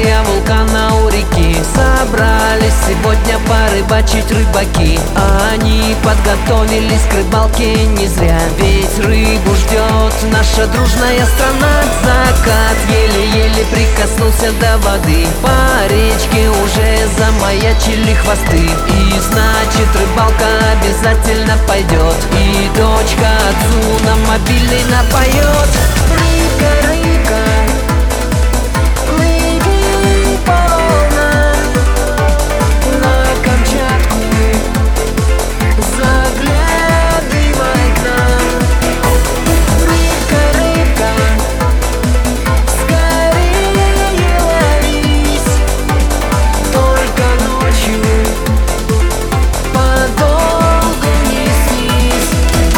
известия вулкана у реки. Собрались сегодня порыбачить рыбаки. Они подготовились к рыбалке не зря, ведь рыбу ждет наша дружная страна. Закат еле-еле прикоснулся до воды, по речке уже замаячили хвосты. И значит, рыбалка обязательно пойдет, и дочка отцу на мобильный напоет. Рыбка, рыбка, плыви по волнам на Камчатку, заглядывай к нам. Рыбка, рыбка, скорее ловись, только ночью подолгу не снись.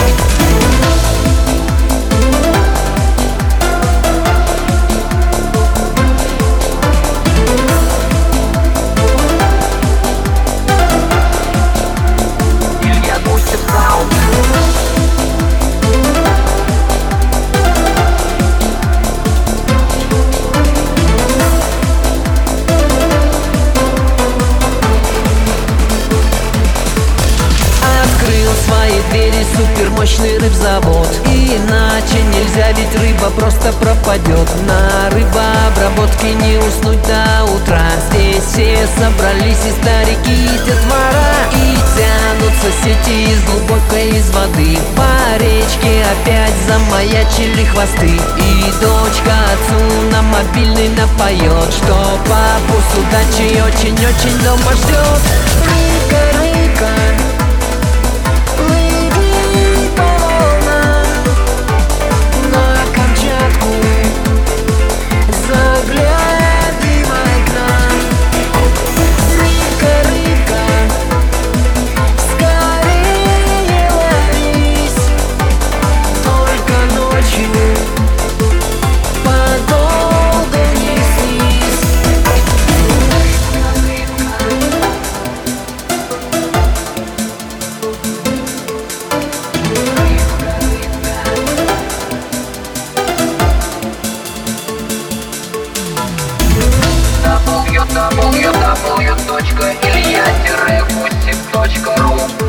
Илья Гусев саунд. Открыл свои двери супермощный рыбзавод. Иначе нельзя, ведь рыба просто пропадет. На рыбообработке не уснуть до утра. Здесь все собрались, и старики, и детвора, и тянутся сети из глубокой из воды. По речке опять замаячили хвосты, и дочка отцу на мобильный напоет, что папу с удачей очень-очень дома ждет. Рыбка, рыбка, плыви по волнам на Камчатку, заглядывай к нам. Рыбка, рыбка, скорее ловись, только ночью подолгу не снись. www.илья-гусев.ру